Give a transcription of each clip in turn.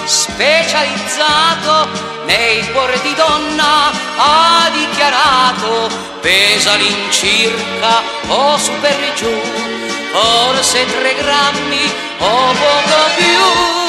specializzato nei cuori di donna, ha dichiarato, pesa all'incirca o su per giù, forse 3 grammi o poco più.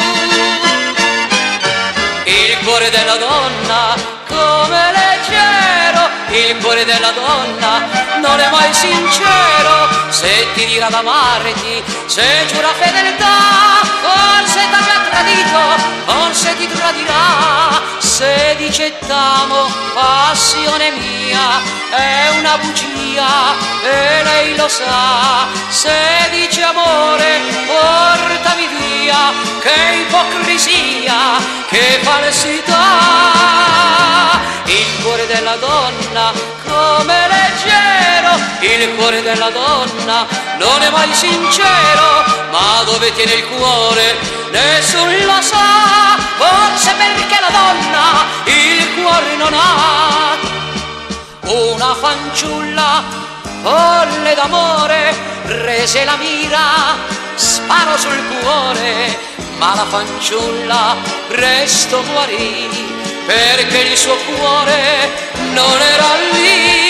Il cuore della donna come leggero, il cuore della donna non è mai sincero, se ti dirà d'amarti, se giura fedeltà, forse t'ha già tradito, forse ti tradirà, se dice t'amo, passione mia, è una bugia e lei lo sa, se dice amore, portami via, che ipocrisia, che falsità. Il cuore della donna come leggero, il cuore della donna non è mai sincero, ma dove tiene il cuore nessuno lo sa, forse perché la donna il cuore non ha. Una fanciulla folle d'amore prese la mira, sparò sul cuore, ma la fanciulla presto morì, perché il suo cuore non era lì.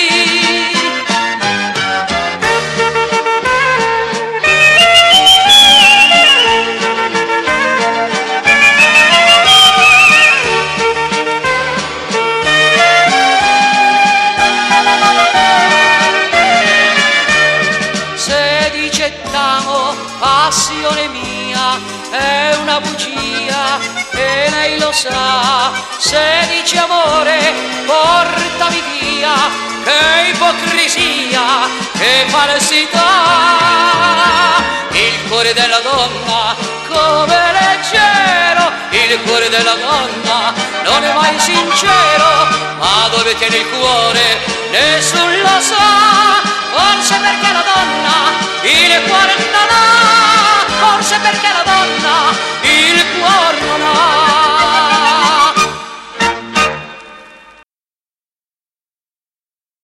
Se dice t'amo, passione mia, è una bugia e lei lo sa, se dice amore, portami via, che ipocrisia, che falsità. Il cuore della donna come leggero, il cuore della donna non è mai sincero, ma dove tiene il cuore nessuno lo sa, forse perché la donna il cuore non ha.